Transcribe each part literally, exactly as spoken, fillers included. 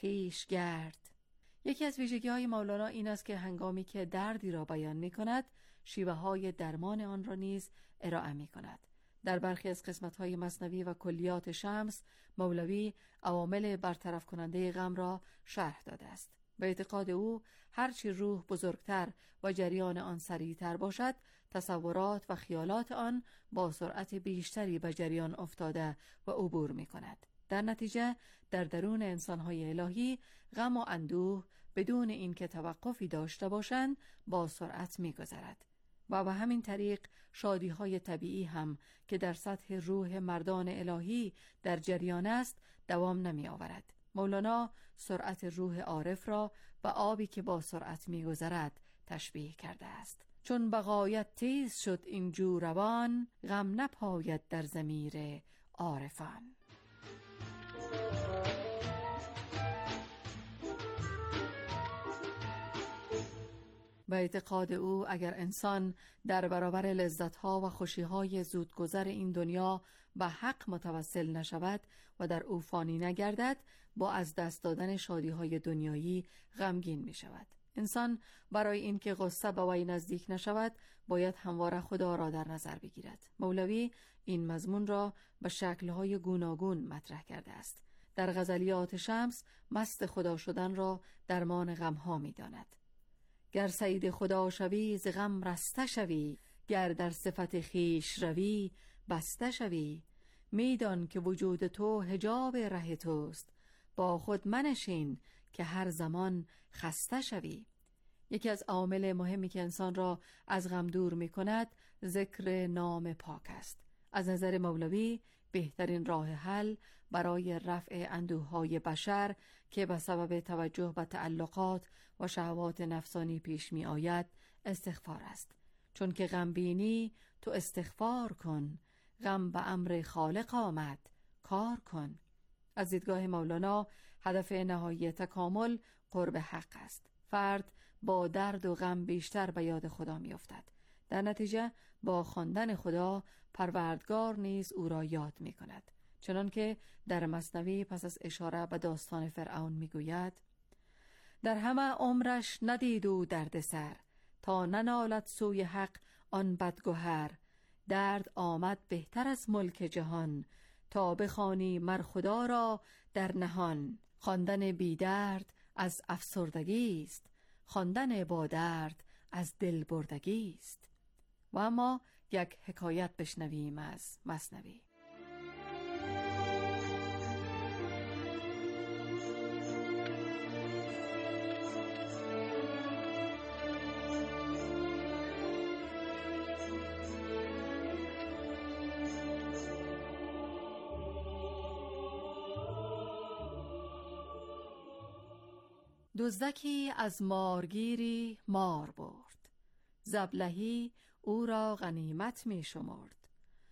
خیش گرد. یکی از ویژگی‌های مولانا این است که هنگامی که دردی را بیان می‌کند، شیوه‌های درمان آن را نیز ارائه می‌کند. در برخی از قسمت‌های مثنوی و کلیات شمس، مولوی عوامل برطرف کننده غم را شرح داده است. به اعتقاد او هرچی روح بزرگتر و جریان آن سریعتر باشد، تصورات و خیالات آن با سرعت بیشتری به جریان افتاده و عبور می‌کند. در نتیجه در درون انسان‌های الهی غم و اندوه بدون اینکه توقفی داشته باشند با سرعت می‌گذرد و به همین طریق شادی‌های طبیعی هم که در سطح روح مردان الهی در جریان است دوام نمی‌آورد. مولانا سرعت روح عارف را به آبی که با سرعت می‌گذرد تشبیه کرده است. چون به غایت تیز شد این جو روان، غم نپاید در ضمیر عارفان. به اعتقاد او اگر انسان در برابر لذت‌ها و خوشی‌های زودگذر این دنیا به حق متوسل نشود و در او فانی نگردد، با از دست دادن شادی‌های دنیایی غمگین می‌شود. انسان برای اینکه غصه به وی نزدیک نشود باید همواره خدا را در نظر بگیرد. مولوی این مضمون را به شکل‌های گوناگون مطرح کرده است. در غزلیات شمس مست خدا شدن را درمان غم‌ها می‌داند. گر سید خدا شوی ز غم رسته شوی، گر در صفت خیش روی بسته شوی. میدان که وجود تو حجاب ره توست، با خود منشین که هر زمان خسته شوی. یکی از عوامل مهمی که انسان را از غم دور می کند ذکر نام پاک است. از نظر مولوی بهترین راه حل برای رفع اندوه‌های بشر که به سبب توجه به تعلقات و شهوات نفسانی پیش می آید استغفار است. چون که غم بینی تو استغفار کن، غم به امر خالق آمد کار کن. از دیدگاه مولانا هدف نهایی تکامل قرب حق است. فرد با درد و غم بیشتر به یاد خدا می افتد. در نتیجه با خواندن خدا پروردگار نیز او را یاد می کند. چنانکه در مثنوی پس از اشاره به داستان فرعون می گوید: در همه عمرش ندید او درد سر، تا ننالد سوی حق آن بدگوهر. درد آمد بهتر از ملک جهان، تا بخوانی مر خدا را در نهان. خواندن بی درد از افسردگی است، خواندن با درد از دل بردگی است. و اما یک حکایت بشنویم از مثنوی. دزدکی از مارگیری مار برد، ز ابلهی او را غنیمت می شمرد.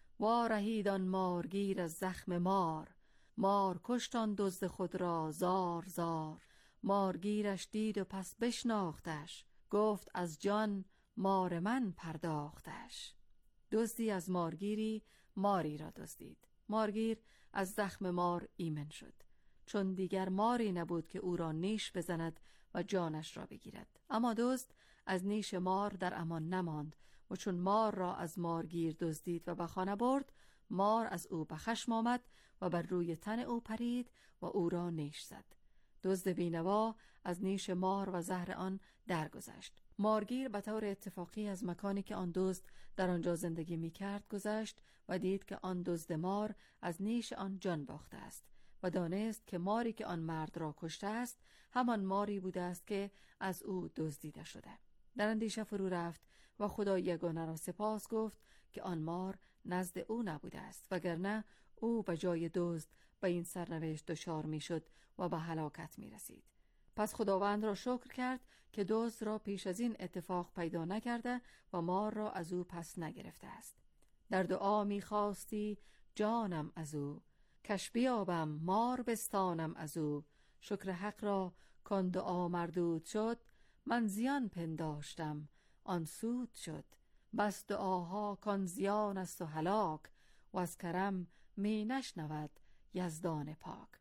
وارهید آن مارگیر از زخم مار، مار کشت آن دزد خود را زار زار. مارگیرش دید و پس بشناختش، گفت از جان مار من پرداختش. دزدی از مارگیری ماری را دزدید. مارگیر از زخم مار ایمن شد، چون دیگر ماری نبود که او را نیش بزند و جانش را بگیرد. اما دزد از نیش مار در امان نماند و چون مار را از مارگیر دزدید و به خانه برد، مار از او به خشم آمد و بر روی تن او پرید و او را نیش زد. دزد بینوا از نیش مار و زهر آن درگذشت. مارگیر به طور اتفاقی از مکانی که آن دزد در آنجا زندگی می کرد گذشت و دید که آن دزد مار از نیش آن جان باخته است و دانست که ماری که آن مرد را کشته است همان ماری بوده است که از او دزدیده شده. در اندیشه فرو رفت و خدای یگانه را سپاس گفت که آن مار نزد او نبوده است، وگرنه او به جای دزد به این سرنوشت دچار می شد و به هلاکت می رسید. پس خداوند را شکر کرد که دزد را پیش از این اتفاق پیدا نکرده و مار را از او پس نگرفته است. در دعا می خواستی جانم از او، کش بیابم مار بستانم از او. شکر حق را کان دعا مردود شد، من زیان پنداشتم آن سود شد. بس دعاها کان زیان است و هلاک، و از کرم می نشنود یزدان پاک.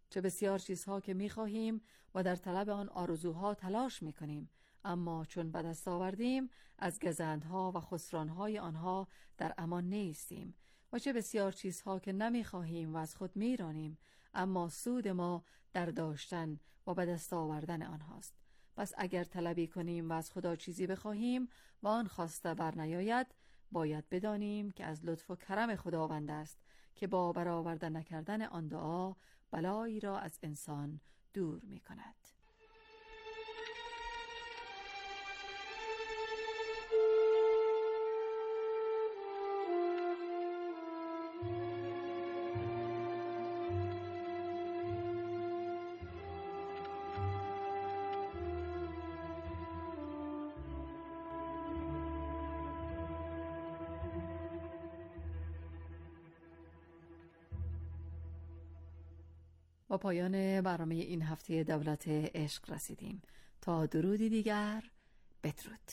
چه بسیار چیزها که می‌خواهیم و در طلب آن آرزوها تلاش می‌کنیم، اما چون به دست آوردیم از گزندها و خسرانهای آنها در امان نیستیم. و چه بسیار چیزها که نمی‌خواهیم و از خود می‌رانیم، اما سود ما در داشتن و به دست آوردن آنهاست. پس اگر طلبی کنیم و از خدا چیزی بخواهیم و آن خواسته بر نیاید، باید بدانیم که از لطف و کرم خداوند است که با برآورده نکردن آن دعا بلایی را از انسان دور می کند. با پایان برنامه این هفته دولت عشق رسیدیم. تا درودی دیگر، بدرود.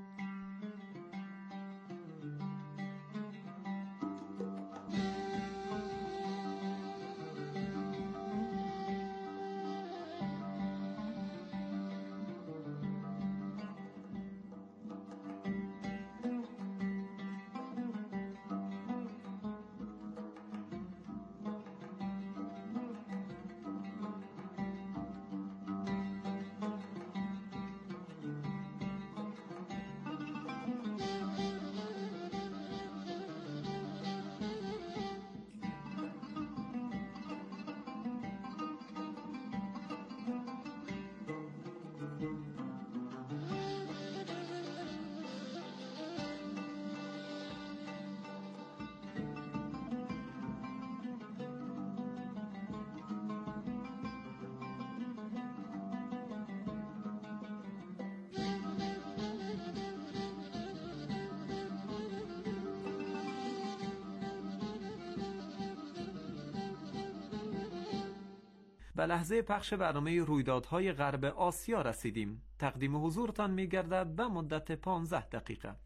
به لحظه پخش برنامه رویدادهای غرب آسیا رسیدیم. تقدیم حضورتان می گردد به مدت پانزده دقیقه.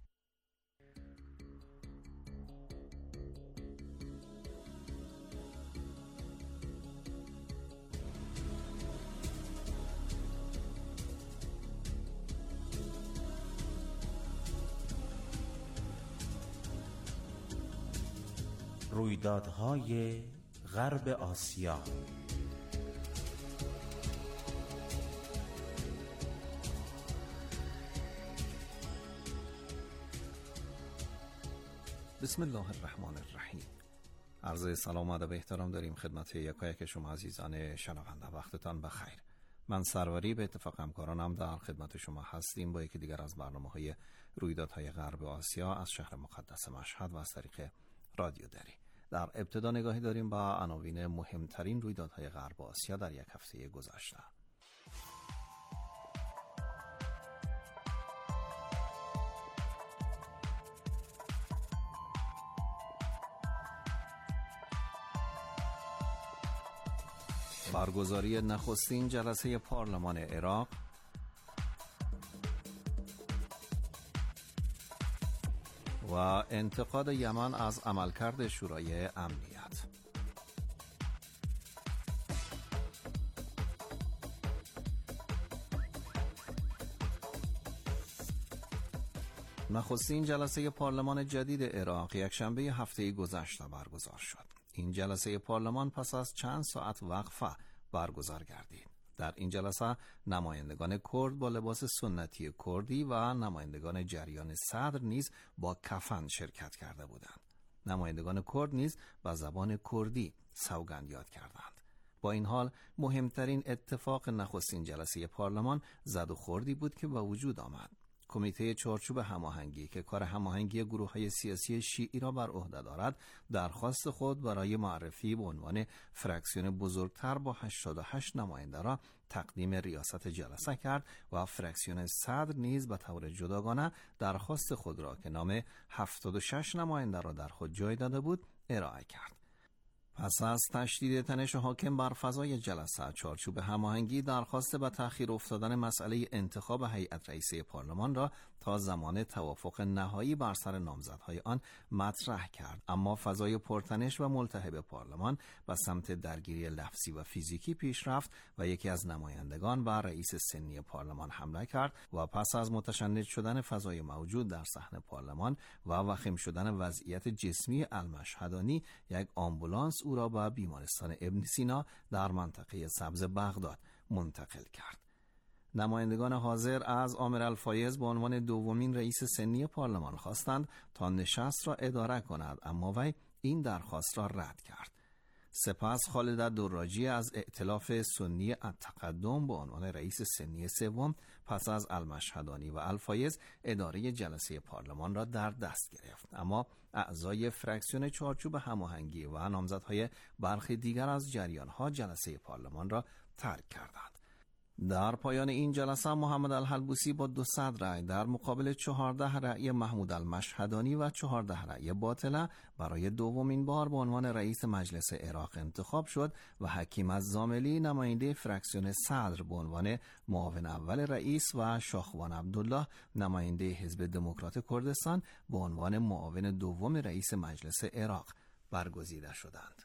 رویدادهای غرب آسیا. بسم الله الرحمن الرحیم. عرض سلام و ادب احترام داریم خدمت یکایک شما عزیزان شنونده. وقتتان بخیر. من سروری به اتفاق همکارانم در خدمت شما هستیم با یکی دیگر از برنامه‌های رویدادهای غرب آسیا از شهر مقدس مشهد و از طریق رادیو دری. در ابتدا نگاهی داریم با عناوین مهمترین رویدادهای غرب آسیا در یک هفته گذشته. برگزاری نخستین جلسه پارلمان عراق، و انتقاد یمن از عملکرد شورای امنیت. نخستین جلسه پارلمان جدید عراق یکشنبه هفته گذشته برگزار شد. این جلسه پارلمان پس از چند ساعت وقفه برگزار گردید. در این جلسه نمایندگان کرد با لباس سنتی کردی و نمایندگان جریان صدر نیز با کفن شرکت کرده بودند. نمایندگان کرد نیز با زبان کردی سوگند یاد کردند. با این حال مهمترین اتفاق نخستین جلسه پارلمان زد و خوردی بود که با وجود آمد. کمیته چارچوب هماهنگی که کار هماهنگی گروه‌های سیاسی شیعی را بر عهده دارد، درخواست خود برای معرفی به عنوان فرکسیون بزرگتر با هشتاد و هشت نماینده را تقدیم ریاست جلسه کرد و فرکسیون صدر نیز به طور جداگانه درخواست خود را که نام هفتاد و شش نماینده را در خود جای داده بود ارائه کرد. پس از تشدید تنش حاکم بر فضای جلسه، چارچوب هماهنگی درخواست به تأخیر افتادن مسئله انتخاب هیئت رئیسه پارلمان را تا زمان توافق نهایی بر سر نامزدهای آن مطرح کرد. اما فضای پرتنش و ملتهب پارلمان به سمت درگیری لفظی و فیزیکی پیش رفت و یکی از نمایندگان بر رئیس سنی پارلمان حمله کرد و پس از متشنج شدن فضای موجود در صحن پارلمان و وخیم شدن وضعیت جسمی المشهدانی، یک آمبولانس او را به بیمارستان ابن سینا در منطقه سبز بغداد منتقل کرد. نمایندگان حاضر از عامر الفایز به عنوان دومین رئیس سنی پارلمان خواستند تا نشست را اداره کند، اما وی این درخواست را رد کرد. سپس خالد دراجی از ائتلاف سنی التقدم به عنوان رئیس سنی سوم پس از المشهدانی و الفایز اداره جلسه پارلمان را در دست گرفت، اما اعضای فرکسیون چارچوب هماهنگی و نامزدهای برخی دیگر از جریان‌ها جلسه پارلمان را ترک کردند. در پایان این جلسه محمد الحلبوسی با دویست رأی در مقابل چهارده رأی محمود المشهدانی و چهارده رأی باطله برای دومین بار به عنوان رئیس مجلس عراق انتخاب شد و حکیم الزاملی نماینده فرکسیون صدر به عنوان معاون اول رئیس و شاخوان عبدالله نماینده حزب دموکرات کردستان به عنوان معاون دوم رئیس مجلس عراق برگزیده شدند.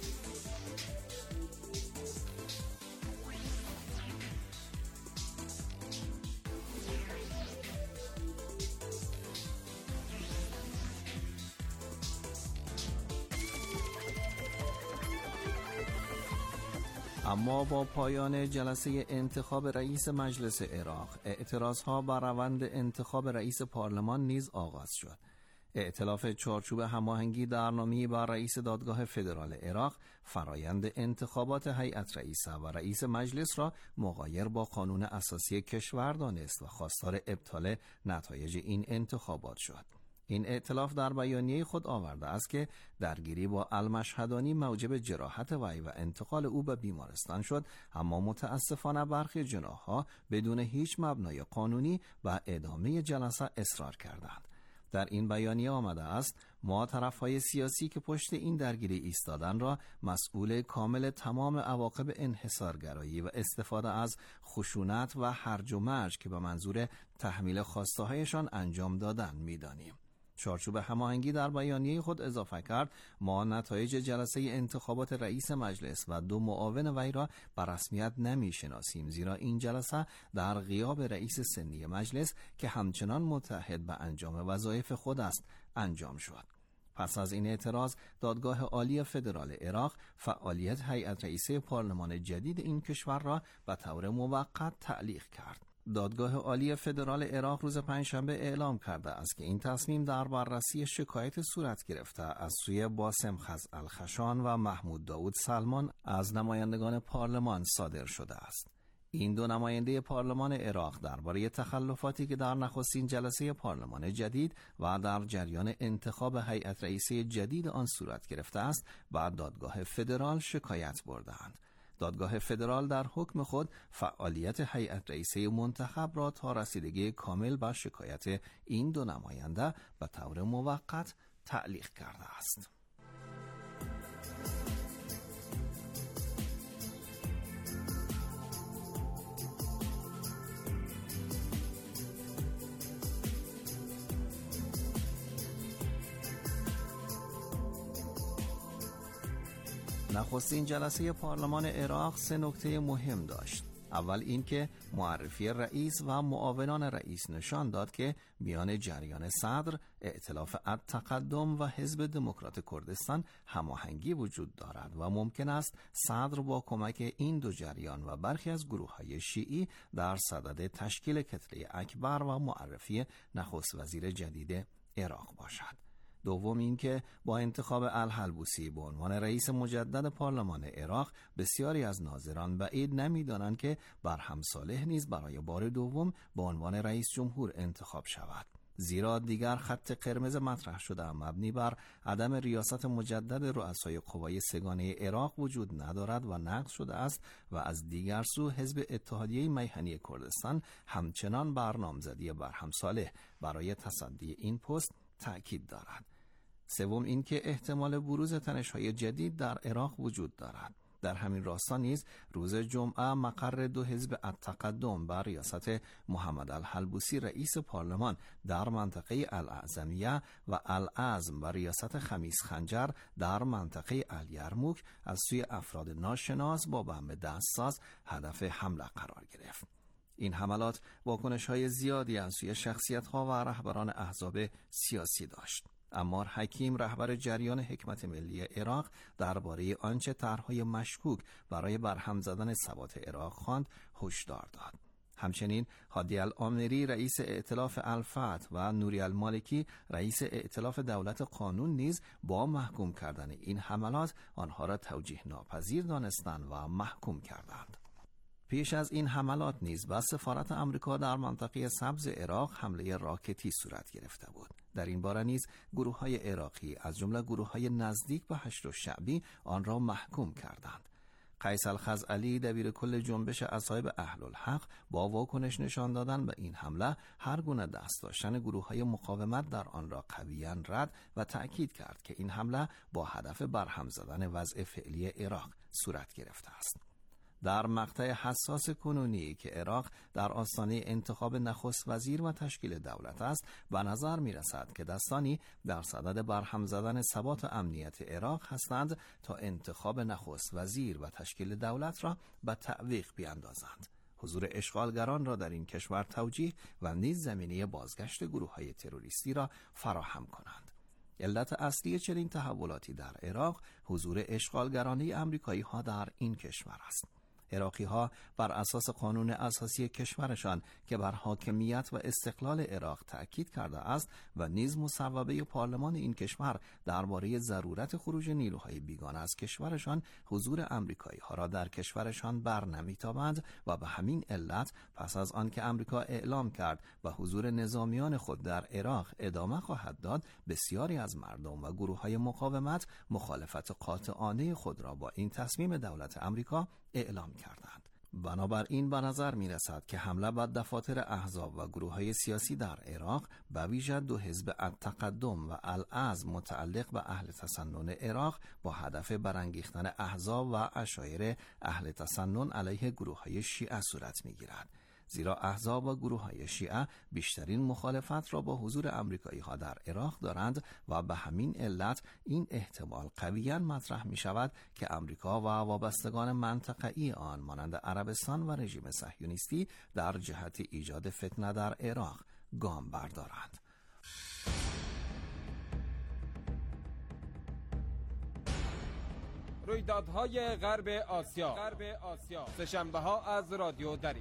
اما با پایان جلسه انتخاب رئیس مجلس عراق، اعتراضها بر روند انتخاب رئیس پارلمان نیز آغاز شد. ائتلاف چارچوب هماهنگی در نامه‌ای بر رئیس دادگاه فدرال عراق فرایند انتخابات هیئت رئیسه و رئیس مجلس را مغایر با قانون اساسی کشور دانست و خواستار ابطال نتایج این انتخابات شد. این ائتلاف در بیانیه خود آورده است که درگیری با المشهدانی موجب جراحت وی و انتقال او به بیمارستان شد، اما متاسفانه برخی جناح‌ها بدون هیچ مبنای قانونی و ادامه جلسه اصرار کردند. در این بیانیه آمده است: ما طرف‌های سیاسی که پشت این درگیری ایستادن را مسئول کامل تمام عواقب انحصارگرایی و استفاده از خشونت و هرج و مرج که به منظور تحمیل خواسته‌هایشان انجام دادن می‌دانیم. چارچوب هماهنگی در بیانیه خود اضافه کرد: ما نتایج جلسه انتخابات رئیس مجلس و دو معاون وی را به رسمیت نمی‌شناسیم، زیرا این جلسه در غیاب رئیس سنی مجلس که همچنان متعهد به انجام وظایف خود است انجام شد. پس از این اعتراض، دادگاه عالی فدرال عراق فعالیت هیئت رئیسه پارلمان جدید این کشور را به طور موقت تعلیق کرد. دادگاه عالی فدرال عراق روز پنجشنبه اعلام کرده است که این تصمیم در بررسی شکایت صورت گرفته از سوی باسم خزعلخشان و محمود داود سلمان از نمایندگان پارلمان صادر شده است. این دو نماینده پارلمان عراق درباره تخلفاتی که در نخستین جلسه پارلمان جدید و در جریان انتخاب هیئت رئیسه جدید آن صورت گرفته است، بعد دادگاه فدرال شکایت برده‌اند. دادگاه فدرال در حکم خود فعالیت هیئت رئیسه منتخب را تا رسیدگی کامل به شکایت این دو نماینده به طور موقت تعلیق کرده است. نخستین جلسه پارلمان عراق سه نکته مهم داشت. اول این که معرفی رئیس و معاونان رئیس نشان داد که میان جریان صدر، ائتلاف التقدم و حزب دموکرات کردستان هماهنگی وجود دارد و ممکن است صدر با کمک این دو جریان و برخی از گروه‌های شیعی در صدد تشکیل کتله اکبر و معرفی نخست وزیر جدید عراق باشد. دوم این که با انتخاب الحلبوسی به عنوان رئیس مجدد پارلمان عراق، بسیاری از ناظران بعید نمی‌دانند که برهم صالح نیز برای بار دوم به عنوان رئیس جمهور انتخاب شود، زیرا دیگر خط قرمز مطرح شده مبنی بر عدم ریاست مجدد رؤسای قوای سگانه عراق وجود ندارد و نقض شده است و از دیگر سو حزب اتحادیه میهنی کردستان همچنان بر نامزدی برهم صالح برای تصدی این پست تأکید دارد. سوم این که احتمال بروز تنش‌های جدید در عراق وجود دارد. در همین راستا نیز روز جمعه مقر دو حزب التقدم بر ریاست محمد الحلبوسی رئیس پارلمان در منطقه الاعظمیه و العزم بر ریاست خمیس خنجر در منطقه الیرموک از سوی افراد ناشناس با بم دستساز هدف حمله قرار گرفت. این حملات واکنش‌های زیادی از سوی شخصیت‌ها و رهبران احزاب سیاسی داشت. عمار حکیم رهبر جریان حکمت ملی عراق درباره آنچه طرح‌های مشکوک برای برهم زدن ثبات عراق خواند هشدار داد. همچنین هادی العامری رئیس ائتلاف الفتح و نوری المالکی رئیس ائتلاف دولت قانون نیز با محکوم کردن این حملات آنها را توجیه ناپذیر دانستند و محکوم کردند. پیش از این حملات نیز به سفارت آمریکا در منطقه سبز عراق حمله راکتی صورت گرفته بود. در این باره نیز گروه‌های عراقی از جمله گروه‌های نزدیک به هشت‌الشعبی آن را محکوم کردند. قیس الخزعلی دبیر کل جنبش اصحاب اهل الحق با واکنش نشان دادن به این حمله هر گونه دست داشتن گروه‌های مقاومت در آن را قویاً رد و تأکید کرد که این حمله با هدف برهم زدن وضع فعلی عراق صورت گرفته است. در مقطع حساس کنونی که عراق در آستانه انتخاب نخست وزیر و تشکیل دولت است، به نظر می رسد که دستانی در صدد برهم زدن ثبات امنیت عراق هستند تا انتخاب نخست وزیر و تشکیل دولت را به تعویق بیاندازند. حضور اشغالگران را در این کشور توجیه و نیز زمینه بازگشت گروه‌های تروریستی را فراهم کنند. علت اصلی چنین تحولاتی در عراق حضور اشغالگرانه آمریکایی ها در این کشور است. عراقی ها بر اساس قانون اساسی کشورشان که بر حاکمیت و استقلال عراق تأکید کرده است و نیز مصوبه پارلمان این کشور درباره ضرورت خروج نیروهای بیگانه از کشورشان، حضور آمریکایی ها را در کشورشان برنمیتابند و به همین علت پس از آن که آمریکا اعلام کرد و حضور نظامیان خود در عراق ادامه خواهد داد، بسیاری از مردم و گروه های مقاومت مخالفت قاطعانه خود را با این تصمیم دولت آمریکا اعلام کردند. بنابراین به نظر می رسد که حمله بر دفاتر احزاب و گروه های سیاسی در عراق به ویژه دو حزب التقدم و العزم متعلق به اهل تسنن عراق با هدف برانگیختن احزاب و عشایر اهل تسنن علیه گروه های شیعه صورت می گیرد. زیرا احزاب و گروه‌های شیعه بیشترین مخالفت را با حضور آمریکایی ها در عراق دارند و به همین علت این احتمال قویاً مطرح می شود که آمریکا و وابستگان منطقه‌ای آن مانند عربستان و رژیم صهیونیستی در جهت ایجاد فتنه در عراق گام بردارند. رویدادهای غرب آسیا غرب آسیا سه‌شنبه ها از رادیو دری.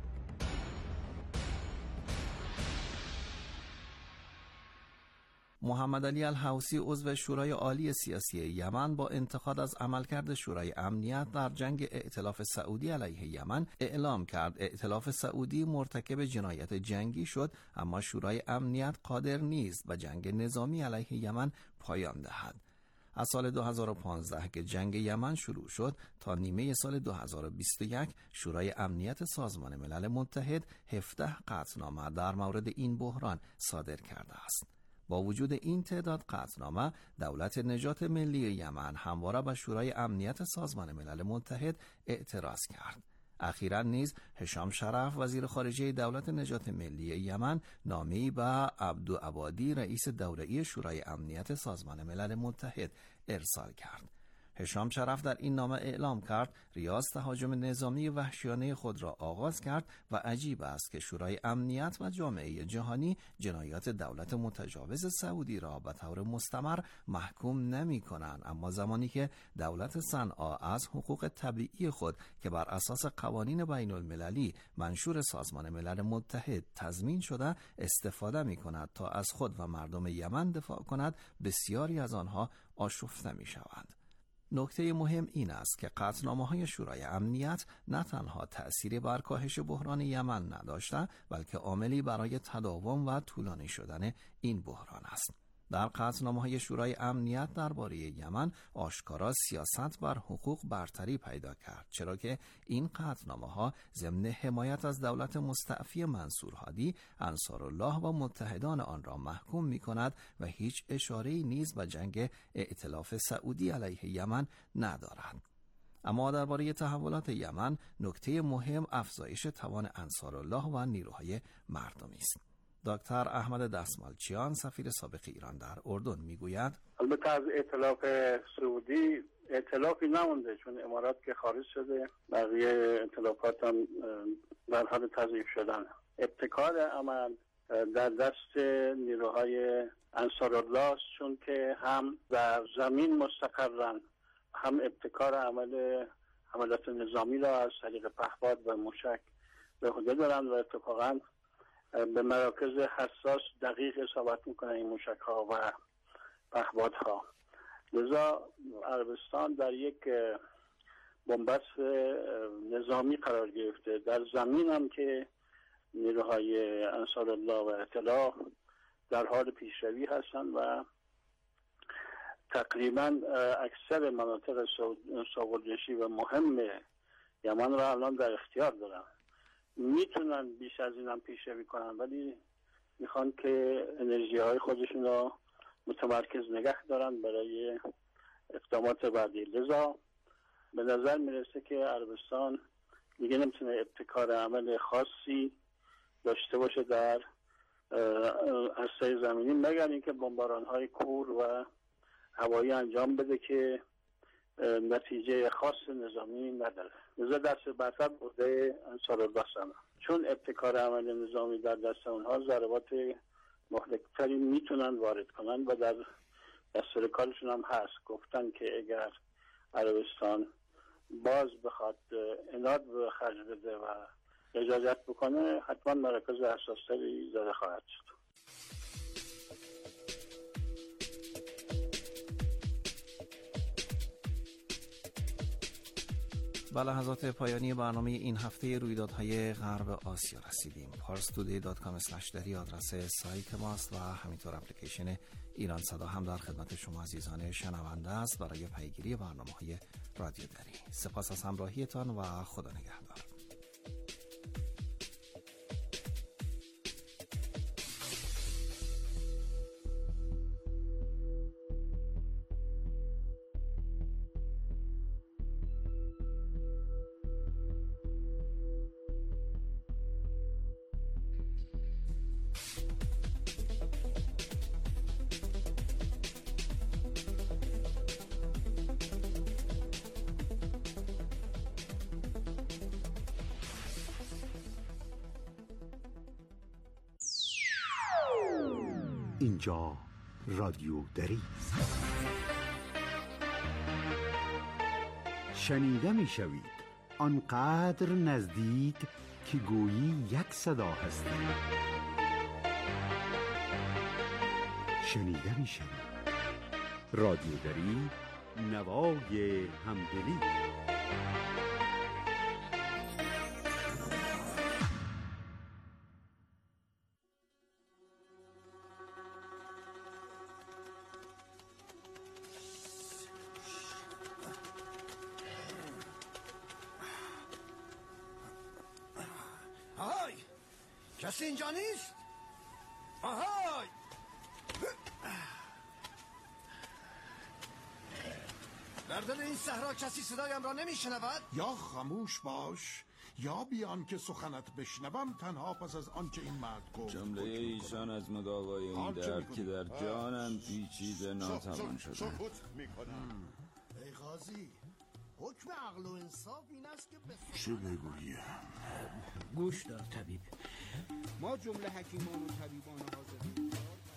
محمد علی الحوثی عضو شورای عالی سیاسی یمن با انتقاد از عملکرد شورای امنیت در جنگ ائتلاف سعودی علیه یمن اعلام کرد ائتلاف سعودی مرتکب جنایت جنگی شد، اما شورای امنیت قادر نیست به جنگ نظامی علیه یمن پایان دهد. از سال دو هزار و پانزده که جنگ یمن شروع شد تا نیمه سال دو هزار و بیست و یک شورای امنیت سازمان ملل متحد هفده قطعنامه در مورد این بحران صادر کرده است. با وجود این تعداد قطعنامه، دولت نجات ملی یمن همواره به شورای امنیت سازمان ملل متحد اعتراض کرد. اخیراً نیز هشام شرف وزیر خارجه دولت نجات ملی یمن نامه‌ای به عبدوعبادی رئیس دوره‌ای شورای امنیت سازمان ملل متحد ارسال کرد. هشام شرف در این نامه اعلام کرد ریاض تهاجم نظامی وحشیانه خود را آغاز کرد و عجیب است که شورای امنیت و جامعه جهانی جنایات دولت متجاوز سعودی را به طور مستمر محکوم نمی کنند، اما زمانی که دولت صنعا از حقوق طبیعی خود که بر اساس قوانین بین المللی منشور سازمان ملل متحد تضمین شده استفاده می کند تا از خود و مردم یمن دفاع کند، بسیاری از آنها آشفته می شوند. نکته مهم این است که قطعنامه‌های شورای امنیت نه تنها تأثیری بر کاهش بحران یمن نداشته، بلکه عاملی برای تداوم و طولانی شدن این بحران است. در قطعنامه‌های شورای امنیت درباره یمن آشکارا سیاست بر حقوق برتری پیدا کرد، چرا که این قطعنامه‌ها ضمن حمایت از دولت مستعفی منصور هادی انصارالله و متحدان آن را محکوم می‌کند و هیچ اشاره‌ای نیز به جنگ ائتلاف سعودی علیه یمن ندارد. اما درباره تحولات یمن نکته مهم افزایش توان انصارالله و نیروهای مردمی است. دکتر احمد دستمالچیان سفیر سابق ایران در اردن میگوید البته از ائتلاف سعودی ائتلافی نمونده، چون امارات که خارج شده بقیه ائتلافات هم در حال تضعیف شدن. ابتکار عمل در دست نیروهای انصارالله است، چون که هم در زمین مستقرن، هم ابتکار عمل حملات نظامی را از طریق پهپاد و موشک به عهده دارن و اتفاقا به مراکز حساس دقیق اصابت میکنن این موشک ها و پهپادها. لذا عربستان در یک بنبست نظامی قرار گرفته. در زمین هم که نیروهای انصارالله و اطلاع در حال پیشروی هستند و تقریبا اکثر مناطق ساقلجشی و مهم یمن را الان در اختیار دارن. میتونن بیش از این هم پیشروی کنن، ولی میخوان که انرژی های خودشون را متمرکز نگه دارن برای اقدامات بعدی. لذا به نظر میرسه که عربستان دیگه نمیتونه ابتکار عمل خاصی داشته باشه در عرصه زمینی، مگر اینکه بمباران های کور و هوایی انجام بده که نتیجه خاص نظامی نداره. لذا دست برتر بوده انصارالله سنه، چون ابتکار عمل نظامی در دست اونها ضربات مهلکتری میتونن وارد کنن و در دستور کارشون هم هست. گفتن که اگر عربستان باز بخواد عناد به خرج بده و اجازت بکنه، حتما مراکز حساستری زده خواهد شد. به لحظات پایانی برنامه این هفته رویدادهای غرب آسیا رسیدیم. پارس تودی دات کام اسلش دری آدرس سایت ماست و همینطور اپلیکیشن ایران صدا هم در خدمت شما عزیزان شنونده است برای پیگیری برنامه‌های رادیو دری. سپاس از همراهیتان و خدا نگهدار. اینجا رادیو دری است. شنیده می شوید آنقدر نزدیک که گویی یک صدا هستی. شنیده می شوید رادیو دری، نوای همدلی. کسی اینجا نیست؟ آهای! در دل این صحرا کسی صدایم را نمیشنود؟ یا خاموش باش یا بیان که سخنت بشنوم، تنها پس از آنچه این مرد گفت. جمله ایشان از مداوای این درد که در جانم پیچیده ناتوان شده. ای قاضی، حکم عقل و انصاف این است که چه بگویم؟ گوش دار طبیب، ما جمله حکیمان و طبیبان حاضرین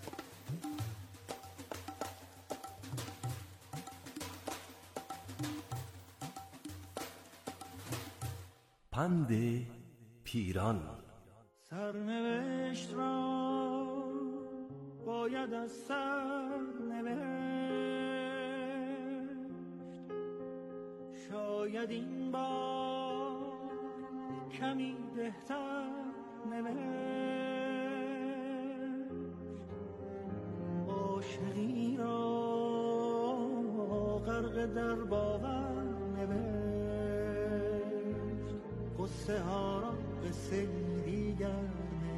پند پیران. سرنوشت را باید از سر نوشت، شاید این بار کمی بهتر نوشت. با عاشقی را غرق در باور نوشت، قصه ها را قصه دیگر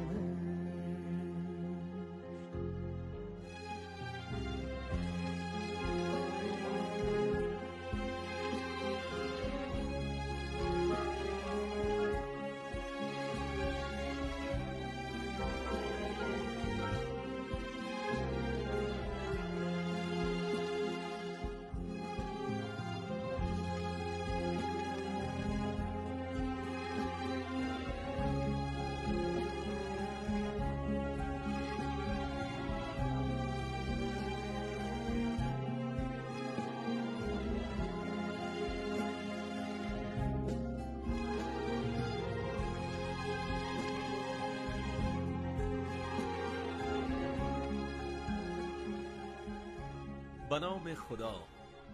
به نام خدا.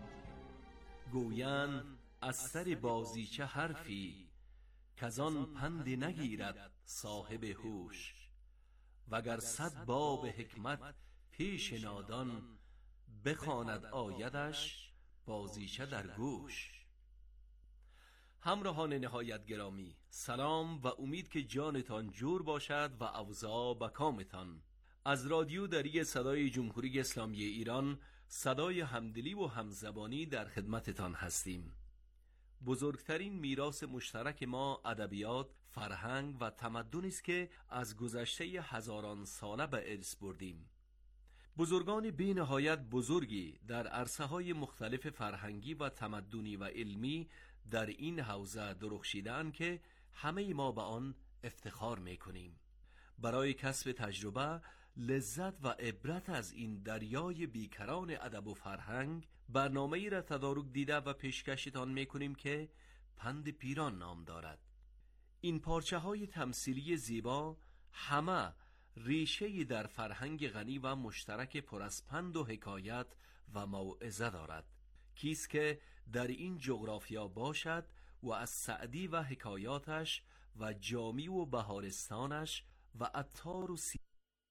گویند از سر بازیچه حرفی، کزان پند نگیرد صاحب هوش. وگر صد باب حکمت پیش نادان، بخواند آیدش بازیچه در گوش. همراهان نهایت گرامی، سلام و امید که جانتان جور باشد و اوضاع به کامتان. از رادیو دری صدای جمهوری اسلامی ایران، صدای همدلی و همزبانی در خدمتتان هستیم. بزرگترین میراث مشترک ما ادبیات، فرهنگ و تمدنی است که از گذشته هزاران ساله به ارث بردیم. بزرگان بی نهایت بزرگی در عرصه‌های مختلف فرهنگی و تمدنی و علمی در این حوزه درخشیدند که همه ما به آن افتخار می‌کنیم. برای کسب تجربه، لذت و عبرت از این دریای بیکران ادب و فرهنگ، برنامه‌ای را تدارک دیده و پیشکشتان می‌کنیم که پند پیران نام دارد. این پارچه‌های تمثیلی زیبا همه ریشه‌ای در فرهنگ غنی و مشترک پر از پند و حکایت و موعظه دارد. کیست که در این جغرافیا باشد و از سعدی و حکایاتش و جامی و بهارستانش و عطار و سی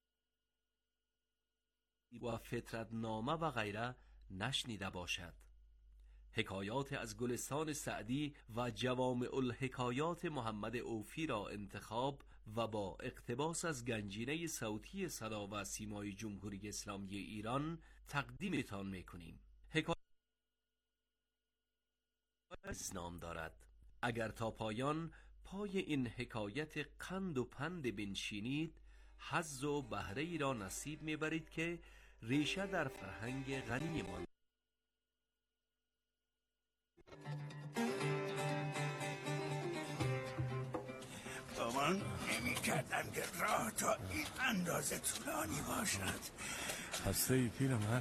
و فطرت نامه و غیره نشنیده باشد. حکایات از گلستان سعدی و جوامع الحکایات محمد اوفی را انتخاب و با اقتباس از گنجینه صوتی صدا و سیمای جمهوری اسلامی ایران تقدیمتان میکنیم. حکایت از نام دارد. اگر تا پایان پای این حکایت قند و پند بنشینید، حظ و بهره ای را نصیب میبرید که ریشه در فرهنگ غنی ما. گمان نمی کردم که راه تا این اندازه طولانی باشد. هسته ای پیرمرد؟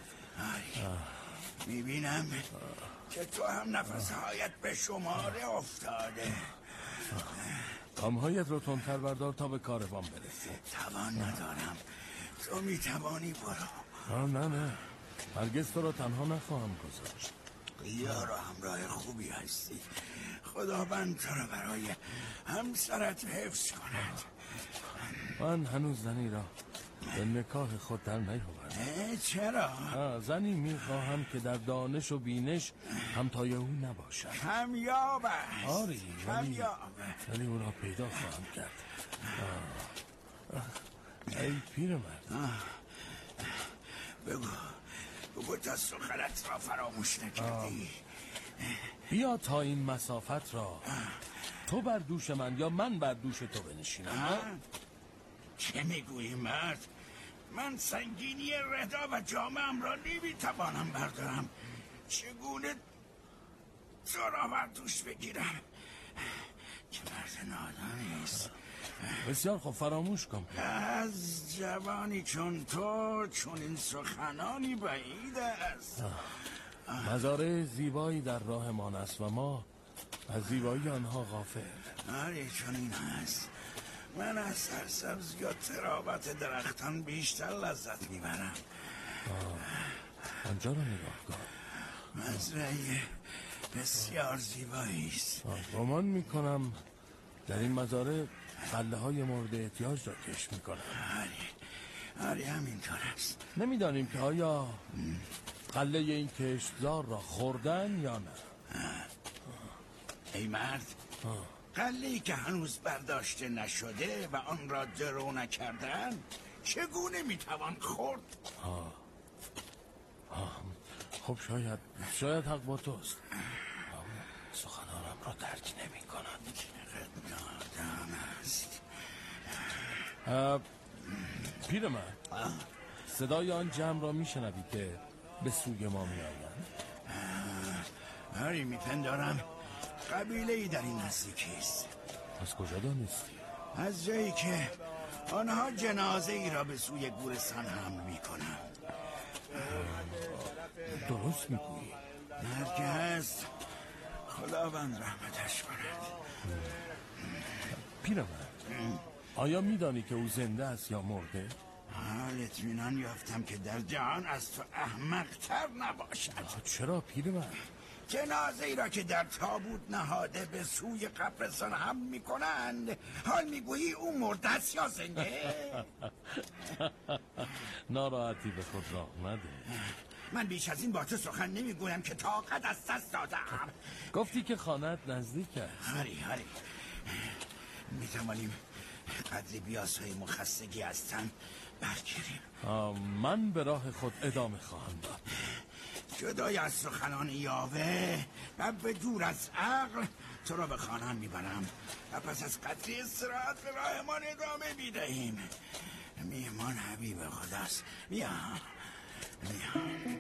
میبینم که تو هم نفسهایت به شماره افتاده. کامهایت رو تندتر بردار تا به کاروان برسی. توان ندارم. تو میتوانی برو. نه نه هرگز تو را تنها نخواهم گذاشت. یار و همراه خوبی هستی. خداوند تو را برای همسرت حفظ کند. من هنوز زنی را به نکاح خود در نیاوردم. چرا؟ زنی میخواهم که در دانش و بینش همتای او نباشد. کمیاب است. آری ولی ولی او را پیدا خواهم کرد. ای پیرمرد، بگو بگو تا سخنت را فراموش نکردی. بیا تا این مسافت را تو بر دوش من یا من بر دوش تو بنشینم. چه میگویی مرد؟ من سنگینی ردا و جامعم را نمیتوانم بردارم. چگونه تو را بر دوش بگیرم؟ که مرد نادانی است. بسیار خوب، فراموش کن. از جوانی چون تو چون این سخنانی بعید است. مزارع زیبایی در راهمان است و ما از زیبایی آنها غافل. آره چون این هست. من از سرسبزی و ترابت درختان بیشتر لذت میبرم. آنجا رو نگاه کن. مزرعه بسیار زیبایی است. گمان میکنم در این مزارع غله های مورد احتیاج را کشت میکنم. آره همینطور است. نمیدانیم که آیا قله این کشتزار را خوردن یا نه. ای مرد، قله‌ای که هنوز برداشته نشده و آن را درو نکردن چگونه میتوان خورد؟ آه. آه. خب شاید شاید حق با توست. سخنانم را درک نمی کند. چقدر نادان است. پیرمرد، صدای آن جمع را میشنوی که به سوی ما می آیند؟ آری میپندارم قبیله ای در این نزدیکی است. از کجا دانستی؟ از جایی که آنها جنازه ای را به سوی گورستان حمل می کنند. درست میگویی. هر که هست خداوند رحمتش کند. پیرمرد، آیا میدانی که او زنده است یا مرده؟ حال اطمینان یافتم که در جهان از تو احمق‌تر نباشد. چرا پیرمرد؟ جنازه ای را که در تابوت نهاده به سوی قبرستان حمل می کنند، حال میگویی او مرده است یا زنده؟ ناراحتی به خود راه نده. من بیش از این با تو سخن نمیگویم که طاقت از دست دادم. گفتی که خانه‌ات نزدیک است. هری هری میتوانیم قدری بیاسای مخستگی از تن برگیریم. من به راه خود ادامه خواهم داد. جدای از سخنان یاوه و به دور از عقل تو را به خانه میبرم و پس از قدری استراحت به راهمان ادامه میدهیم. میهمان حبیب خداست. بیا بیا.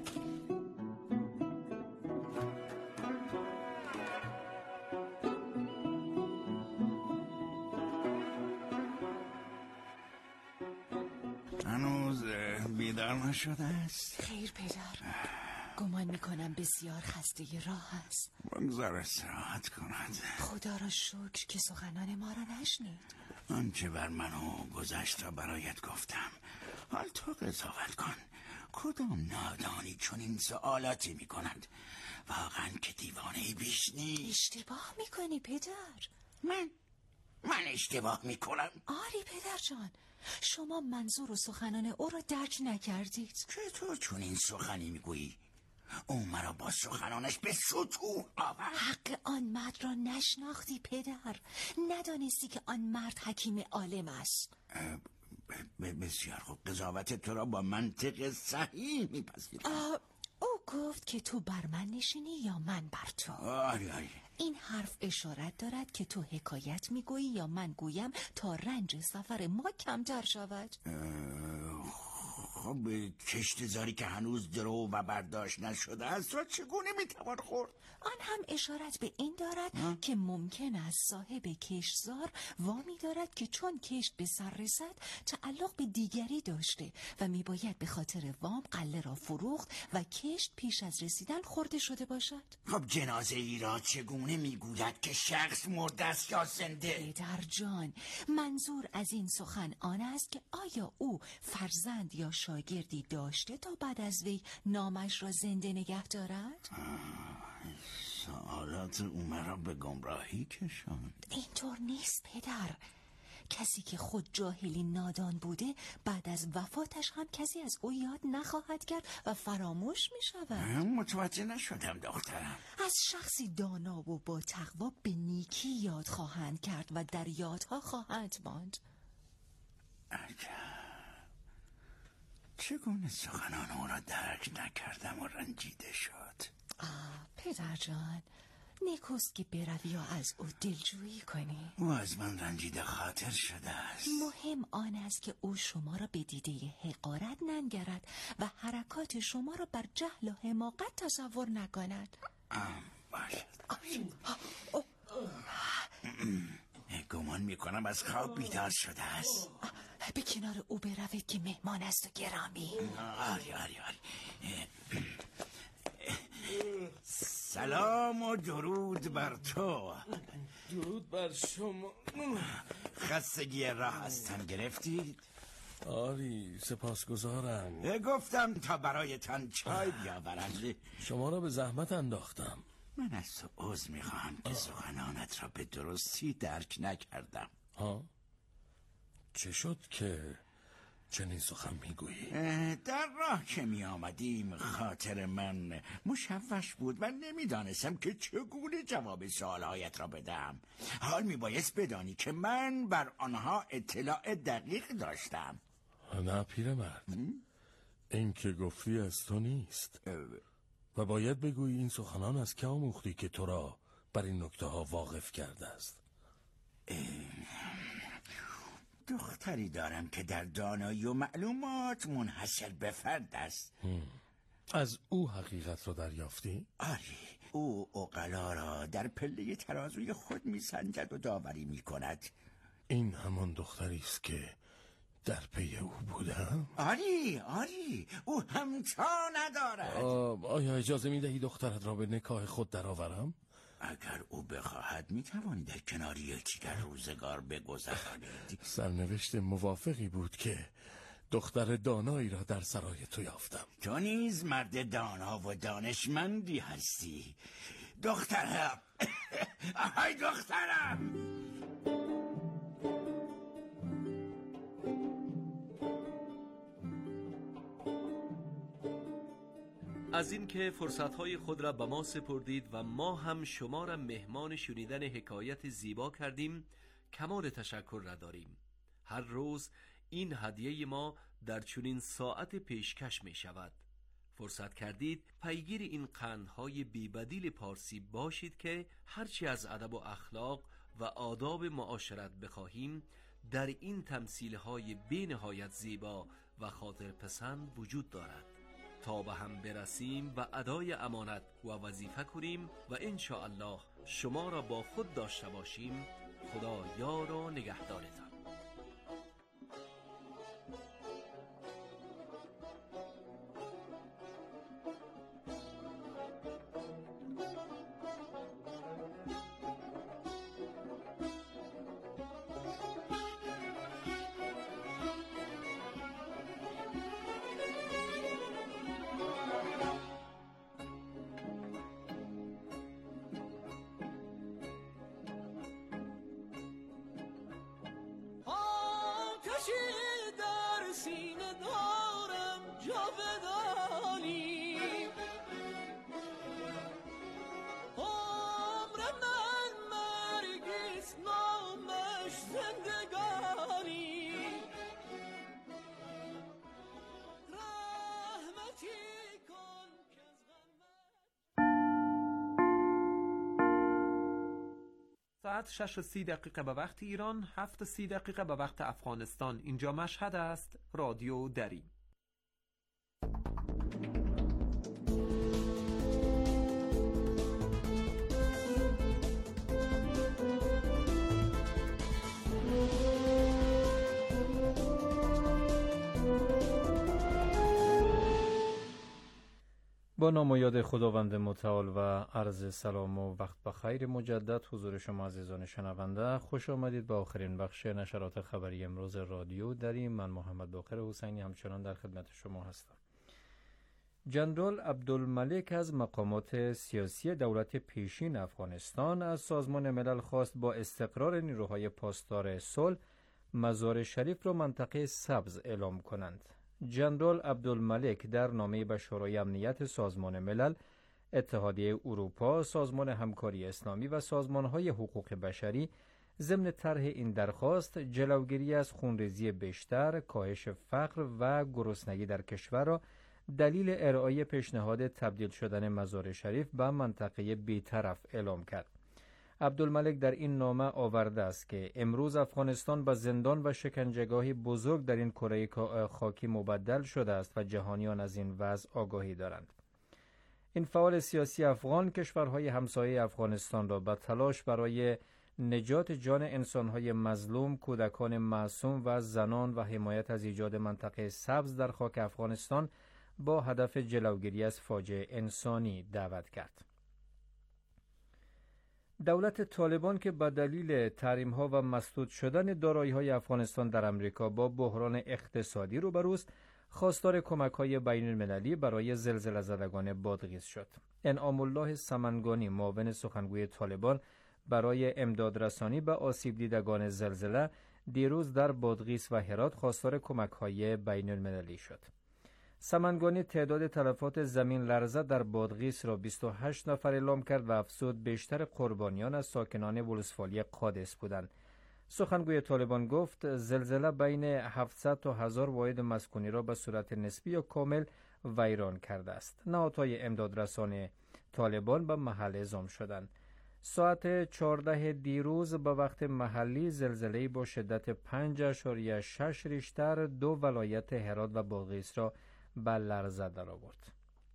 هنوز بیدار نشده است؟ خیر پدر، گمان میکنم بسیار خسته راه است. بگذار استراحت کند. خدا را شکر که سخنان ما را نشنید. آنچه بر من گذشت را برایت گفتم. حال تو قضاوت کن. کدام نادانی چون این سوالاتی میکند؟ واقعا که دیوانه بیش نیست. اشتباه میکنی پدر. من من اشتباه میکنم؟ آری پدر جان، شما منظور و سخنان او را درک نکردید. چطور چون این سخنی میگویی؟ او مرا با سخنانش به ستون آورد. حق آن مرد را نشناختی پدر. ندانستی که آن مرد حکیم عالم است. بسیار خوب، قضاوت تو را با منطق صحیح میپذیرم. او گفت که تو بر من نشینی یا من بر تو. آری آری. این حرف اشارت دارد که تو حکایت میگویی یا من گویم تا رنج سفر ما کمتر شود. خب کشتزاری که هنوز درو و برداشت نشده است را چگونه میتوان خورد؟ آن هم اشارت به این دارد ها؟ که ممکن است صاحب کشتزار وامی دارد که چون کشت به سر رسد تعلق به دیگری داشته و میباید به خاطر وام قله را فروخت و کشت پیش از رسیدن خورده شده باشد. خب جنازه ای را چگونه میگوید که شخص مرده است یا زنده؟ پدر جان، منظور از این سخن آن است که آیا او فرزند یا شاگردی داشته تا بعد از وی نامش را زنده نگه دارد؟ سوالات او مرا به گمراهی کشاند. اینطور نیست پدر. کسی که خود جاهلی نادان بوده بعد از وفاتش هم کسی از او یاد نخواهد کرد و فراموش می شود. متوجه نشدم دخترم. از شخصی دانا و با تقوا به نیکی یاد خواهند کرد و در یادها خواهند ماند. چگونه سخنان او را درک نکردم و رنجیده شد؟ آه پدر جان، نیکوست که بروی و از او دلجویی کنی. او از من رنجیده خاطر شده است. مهم آن است که او شما را به دیده حقارت ننگرد و حرکات شما را بر جهل و حماقت تصور نکند. باشد گمان میکنم از خواب بیدار شده است. به کنار او بروید که مهمان است و گرامی. آری آری آری. سلام و درود بر تو. درود بر شما. خستگی راه از تن گرفتید؟ آری سپاسگزارم. گفتم تا برایتان چای بیاورند. شما را به زحمت انداختم. من از تو عذر میخواهم که سخنانت را به درستی درک نکردم. ها؟ چه شد که چنین سخن میگویی؟ در راه که می آمدیم خاطر من مشوش بود و نمیدانستم که چگونه جواب سوالهایت را بدم. حال می بایست بدانی که من بر آنها اطلاع دقیق داشتم. نه پیرمرد، این که گفتی از تو نیست و باید بگویی این سخنان از که آموختی که تو را بر این نکته ها واقف کرده است. دختری دارم که در دانایی و معلومات منحصر به فرد است. از او حقیقت را دریافتی؟ آری، او عقلا را در پله ترازوی خود می سنجد و داوری می کند. این همان دختری است که در پی او بودم؟ آری آری، او همتا ندارد. آیا اجازه می دهی دخترت را به نکاح خود درآورم؟ اگر او بخواهد می توانید در کنار یکدیگر روزگار بگذرانید. سرنوشت موافقی بود که دختر دانایی را در سرای تو یافتم. تو نیز مرد دانا و دانشمندی هستی. دخترم آهای دخترم. از این که فرصتهای خود را به ما سپردید و ما هم شما را مهمان شنیدن حکایت زیبا کردیم کمال تشکر را داریم. هر روز این هدیه ما در چنین ساعت پیشکش می شود. فرصت کردید پیگیر این قندهای بی‌بدیل پارسی باشید که هرچی از ادب و اخلاق و آداب معاشرت بخواهیم در این تمثیلهای بی نهایت زیبا و خاطر پسند وجود دارد. تا به هم برسیم و ادای امانت و وظیفه کنیم و انشاءالله شما را با خود داشته باشیم. خدا یار و نگهدارتان. ساعت شش و سی دقیقه به وقت ایران، هفت و سی دقیقه به وقت افغانستان. اینجا مشهد است. رادیو دری. با نام و یاد خداوند متعال و عرض سلام و وقت بخیر مجدد حضور شما عزیزان شنونده. خوش آمدید به آخرین بخش نشرات خبری امروز رادیو دری. من محمد باقر حسینی همچنان در خدمت شما هستم. جنرال عبدالملک از مقامات سیاسی دولت پیشین افغانستان از سازمان ملل خواست با استقرار نیروهای پاسدار صلح مزار شریف را منطقه سبز اعلام کنند. جنرال عبدالملک در نامه به شورای امنیت سازمان ملل، اتحادیه اروپا، سازمان همکاری اسلامی و سازمان‌های حقوق بشری ضمن طرح این درخواست جلوگیری از خونریزی بیشتر، کاهش فقر و گرسنگی در کشور را دلیل ارائه پیشنهاد تبدیل شدن مزار شریف به منطقه بی‌طرف اعلام کرد. عبدالملک در این نامه آورده است که امروز افغانستان به زندان و شکنجهگاهی بزرگ در این کره خاکی مبدل شده است و جهانیان از این وضع آگاهی دارند. این فعال سیاسی افغان کشورهای همسایه افغانستان را به تلاش برای نجات جان انسانهای مظلوم، کودکان معصوم و زنان و حمایت از ایجاد منطقه سبز در خاک افغانستان با هدف جلوگیری از فاجعه انسانی دعوت کرد. دولت طالبان که به دلیل تحریم‌ها و مسدود شدن دارایی‌های افغانستان در امریکا با بحران اقتصادی روبروست، خواستار کمک‌های بین‌المللی برای زلزله زدگان بادغیس شد. انعام الله سمنگانی، معاون سخنگوی طالبان برای امدادرسانی به آسیب دیدگان زلزله، دیروز در بادغیس و هرات خواستار کمک‌های بین‌المللی شد. سمنگانی تعداد تلفات زمین لرزه در بادغیس را بیست و هشت نفر اعلام کرد و افزود بیشتر قربانیان از ساکنان ولسوالی قادس بودند. سخنگوی طالبان گفت زلزله بین هفتصد تا هزار واحد مسکونی را به صورت نسبی یا کامل ویران کرده است. نهادهای امدادرسان طالبان به محل اعزام شدند. ساعت چهارده دیروز به وقت محلی زلزله‌ای با شدت پنج اشاریه شش ریشتر دو ولایت هرات و بادغیس را به لرزه درآورد.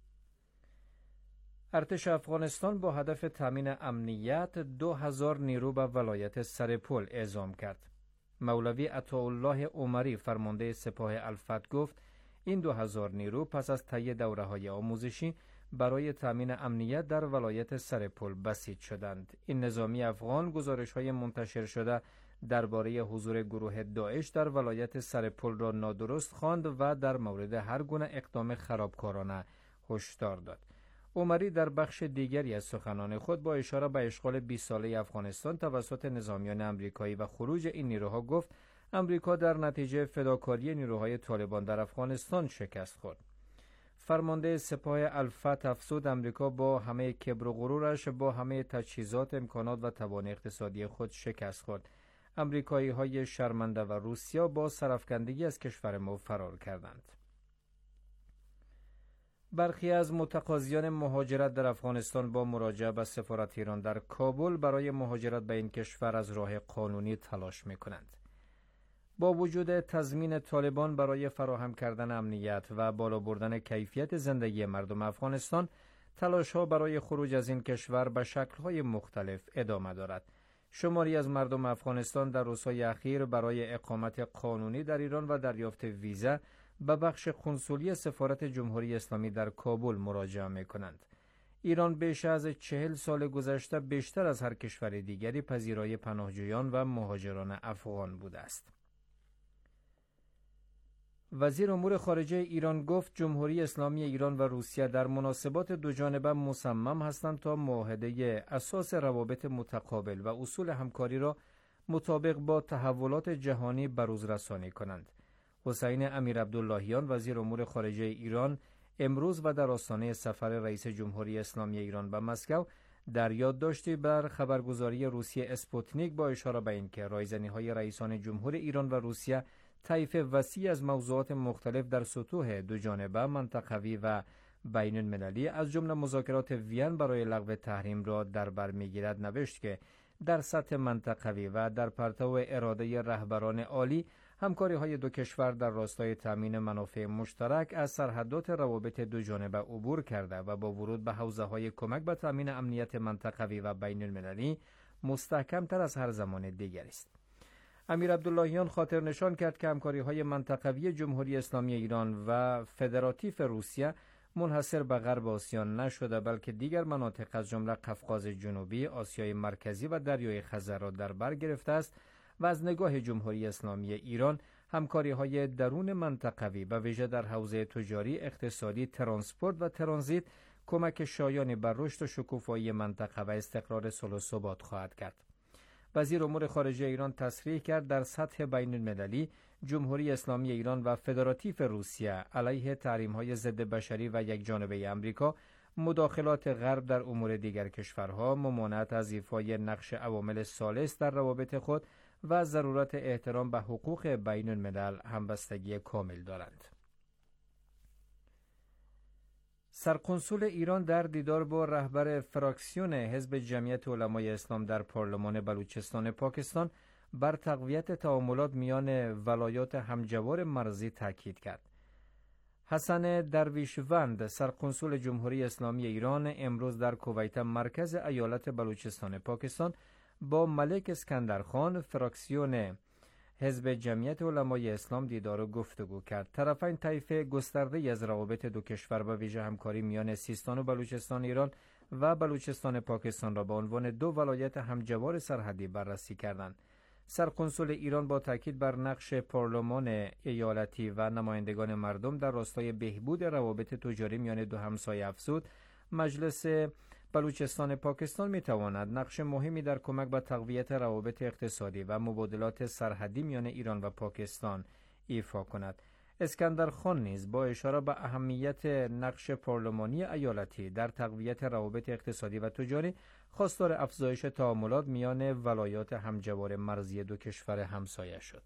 ارتش افغانستان با هدف تامین امنیت دو هزار نیرو به ولایت سرپل اعزام کرد. مولوی عطاالله عمری فرمانده سپاه الفتح گفت این دو هزار نیرو پس از طی دوره‌های آموزشی برای تامین امنیت در ولایت سرپل بسیج شدند. این نظامی افغان گزارش‌های منتشر شده درباره حضور گروه داعش در ولایت سرپل را نادرست خواند و در مورد هر گونه اقدام خرابکارانه هشدار داد. عمری در بخش دیگری از سخنان خود با اشاره به اشغال بیست ساله افغانستان توسط نظامیان آمریکایی و خروج این نیروها گفت آمریکا در نتیجه فداکاری نیروهای طالبان در افغانستان شکست خورد. فرمانده سپاه الفتح افزود آمریکا با همه کبر و غرورش با همه تجهیزات، امکانات و توان اقتصادی خود شکست خورد. آمریکایی های شرمنده و روسیا با سرافکندگی از کشور ما فرار کردند. برخی از متقاضیان مهاجرت در افغانستان با مراجعه به سفارت ایران در کابل برای مهاجرت به این کشور از راه قانونی تلاش می‌کنند. با وجود تضمین طالبان برای فراهم کردن امنیت و بالا بردن کیفیت زندگی مردم افغانستان، تلاش‌ها برای خروج از این کشور به شکل‌های مختلف ادامه دارد. شماری از مردم افغانستان در روزهای اخیر برای اقامت قانونی در ایران و دریافت ویزا به بخش قنسولی سفارت جمهوری اسلامی در کابل مراجعه می‌کنند. ایران بیش از چهل سال گذشته بیشتر از هر کشور دیگری پذیرای پناهجویان و مهاجران افغان بوده است. وزیر امور خارجه ایران گفت جمهوری اسلامی ایران و روسیه در مناسبات دوجانبه مصمم هستند تا معاهده اساس روابط متقابل و اصول همکاری را مطابق با تحولات جهانی بروز رسانی کنند. حسین امیرعبداللهیان وزیر امور خارجه ایران امروز و در آستانه سفر رئیس جمهوری اسلامی ایران به مسکو در یادداشتی بر خبرگزاری روسیه اسپوتنیک با اشاره به اینکه رایزنی‌های رئیسان جمهور ایران و روسیه طیف وسیع از موضوعات مختلف در سطوح دوجانبه، منطقوی و بین المللی از جمله مذاکرات وین برای لغو تحریم را در بر می‌گیرد، نوشت که در سطح منطقوی و در پرتو اراده رهبران عالی همکاری‌های دو کشور در راستای تامین منافع مشترک از سرحدات روابط دوجانبه عبور کرده و با ورود به حوزه‌های کمک به تامین امنیت منطقوی و بین المللی مستحکم‌تر از هر زمان دیگر است. امیر عبداللهیان خاطر نشان کرد که همکاری‌های منطقوی جمهوری اسلامی ایران و فدراتیو روسیه منحصر به غرب آسیا نشده، بلکه دیگر مناطق از جمله قفقاز جنوبی، آسیای مرکزی و دریای خزر را در بر گرفته است و از نگاه جمهوری اسلامی ایران همکاری‌های درون منطقوی به ویژه در حوزه تجاری، اقتصادی، ترانسپورت و ترانزیت کمک شایانی بر رشد و شکوفایی منطقه و استقرار صلح و ثبات خواهد کرد. وزیر امور خارجه ایران تصریح کرد در سطح بین المللی جمهوری اسلامی ایران و فدراتیو روسیه علیه تحریم‌های ضد بشری و یکجانبه آمریکا، مداخلات غرب در امور دیگر کشورها، ممانعت از ایفای نقش عوامل ثالث در روابط خود و ضرورت احترام به حقوق بین الملل همبستگی کامل دارند. سرقنسول ایران در دیدار با رهبر فراکسیون حزب جمعیت علمای اسلام در پارلمان بلوچستان پاکستان بر تقویت تعاملات میان ولایات همجوار مرزی تاکید کرد. حسن درویشوند سرقنسول جمهوری اسلامی ایران امروز در کویت مرکز ایالت بلوچستان پاکستان با ملک اسکندرخان فراکسیون حزب جمعیت علمای اسلام دیدار و گفتگو کرد. طرفین طیف گسترده از روابط دو کشور و ویژه همکاری میان سیستان و بلوچستان ایران و بلوچستان پاکستان را به عنوان دو ولایت همجوار سرحدی بررسی کردند. سرقنسول ایران با تاکید بر نقش پارلمان ایالتی و نمایندگان مردم در راستای بهبود روابط تجاری میان دو همسایه افزود مجلس بلوچستان پاکستان می تواند نقش مهمی در کمک به تقویت روابط اقتصادی و مبادلات سرحدی میان ایران و پاکستان ایفا کند. اسکندر خان نیز با اشاره به اهمیت نقش پارلمانی ایالتی در تقویت روابط اقتصادی و تجاری خواستار افزایش تعاملات میان ولایات همجوار مرزی دو کشور همسایه شد.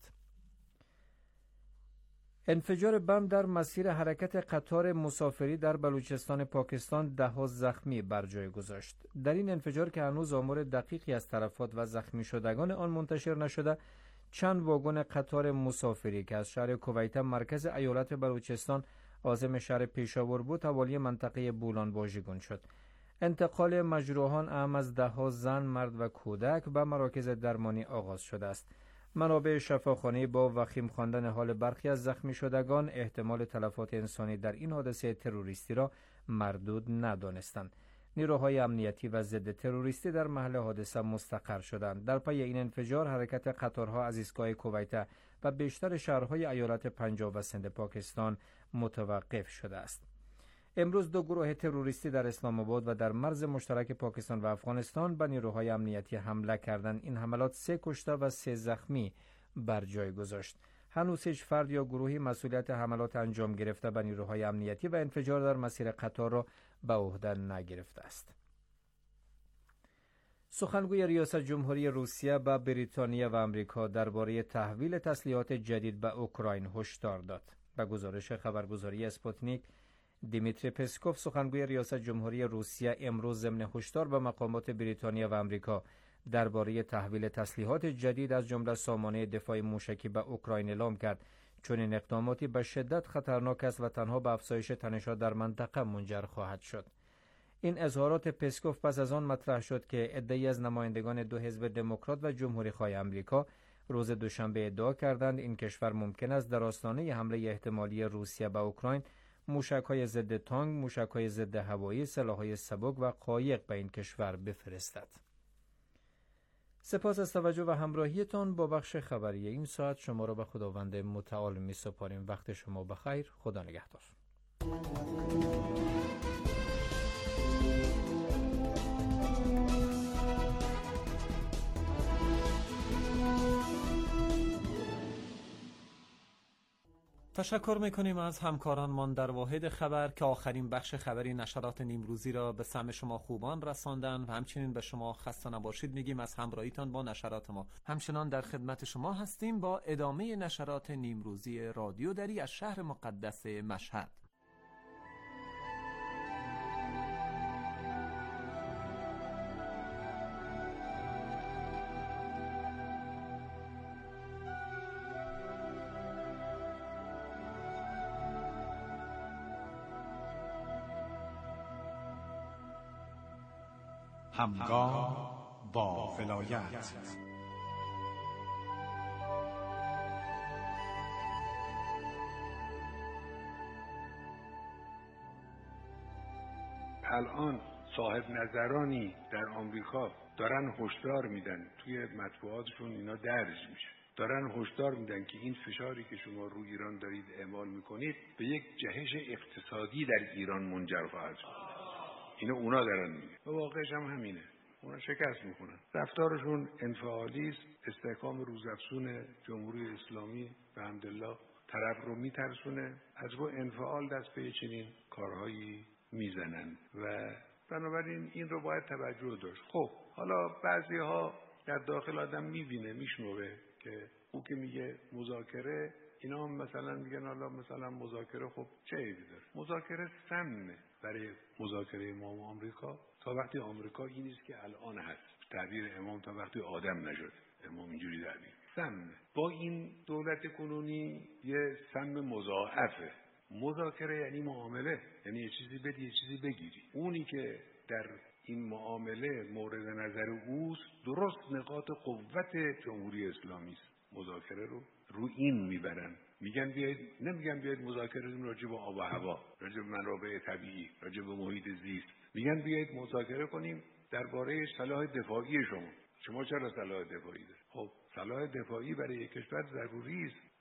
انفجار بم در مسیر حرکت قطار مسافری در بلوچستان پاکستان ده ها زخمی بر جای گذاشت. در این انفجار که هنوز آمار دقیقی از تلفات و زخمی شدگان آن منتشر نشده، چند واگن قطار مسافری که از شهر کویت مرکز ایالت بلوچستان عازم شهر پیشاور بود حوالی منطقه بولان واژگون شد. انتقال مجروحان اهم از ده ها زن، مرد و کودک به مراکز درمانی آغاز شده است. منابع شفاخانه با وخیم خواندن حال برخی از زخمی شدگان احتمال تلفات انسانی در این حادثه تروریستی را مردود ندانستند. نیروهای امنیتی و ضد تروریستی در محل حادثه مستقر شدند. در پی این انفجار حرکت قطارها از ایستگاه کویت و بیشتر شهرهای ایالت پنجاب و سند پاکستان متوقف شده است. امروز دو گروه تروریستی در اسلام آباد و در مرز مشترک پاکستان و افغانستان به نیروهای امنیتی حمله کردند. این حملات سه کشته و سه زخمی بر جای گذاشت. هنوز هیچ فرد یا گروهی مسئولیت حملات انجام گرفته به نیروهای امنیتی و انفجار در مسیر قطار را به عهده نگرفته است. سخنگوی ریاست جمهوری روسیه به بریتانیا و آمریکا درباره تحویل تسلیحات جدید به اوکراین هشدار داد. به گزارش خبرگزاری اسپوتنیک، دیمیتری پسکوف سخنگوی ریاست جمهوری روسیه امروز ضمن هشدار به مقامات بریتانیا و آمریکا درباره تحویل تسلیحات جدید از جمله سامانه دفاع موشکی به اوکراین اعلام کرد، چون این اقداماتی به شدت خطرناک است و تنها به افزایش تنش‌ها در منطقه منجر خواهد شد. این اظهارات پسکوف پس از آن مطرح شد که عده‌ای از نمایندگان دو حزب دموکرات و جمهوری‌خواه آمریکا روز دوشنبه ادعا کردند این کشور ممکن است در آستانه حمله احتمالی روسیه به اوکراین موشک‌های ضد تانک، موشک‌های ضد هوایی، سلاح‌های سبک و قایق به این کشور بفرستد. سپاس از توجه و همراهیتان با بخش خبری این ساعت. شما را به خداوند متعال می سپاریم. وقت شما بخیر. خدا نگهدار. تشکر میکنیم از همکارانمان در واحد خبر که آخرین بخش خبری نشرات نیمروزی را به سمع شما خوبان رساندن و همچنین به شما خسته نباشید میگیم از همراهیتان با نشرات ما. همچنان در خدمت شما هستیم با ادامه نشرات نیمروزی رادیو دری از شهر مقدس مشهد. همگام با ولایت. الان صاحب نظرانی در آمریکا دارن هشدار میدن، توی مطبوعاتشون اینا درج میشه، دارن هشدار میدن که این فشاری که شما رو ایران دارید اعمال میکنید به یک جهش اقتصادی در ایران منجر خواهد شد. اینو اونا دارن میگن و واقعش هم همینه. اونا شکست میکنن. رفتارشون انفعالی است. استحکام روزافزون جمهوری اسلامی به حمدالله طرف رو میترسونه، از رو انفعال دست به چنین کارهایی میزنن و بنابراین این رو باید توجه داشت. خب حالا بعضی ها در داخل آدم میبینه، میشنوه که او که میگه مذاکره، اینا هم مثلا میگن حالا مثلا مذاکره خب چه عیبی داره؟ مذاکره سمه برای مذاکره ما و آمریکا تا وقتی آمریکا این نیست که الان هست. تعبیر امام تا وقتی آدم نشد، امام اینجوری تعبیر. سم با این دولت کنونی یه سم مضاعفه. مذاکره یعنی معامله، یعنی یه چیزی بدی یه چیزی بگیری. اونی که در این معامله مورد نظر اوست درست نقاط قوت جمهوری اسلامی است. مذاکره رو رو این میبرن، میگن بیاید، نمیگن بیاید مذاکره کنیم راجع به آب و هوا، راجع به منابع طبیعی، راجع به محیط زیست. میگن بیاید مذاکره کنیم درباره سلاح دفاعی شما. شما چرا سلاح دفاعی دارید؟ خب سلاح دفاعی برای یک کشور ضروری است.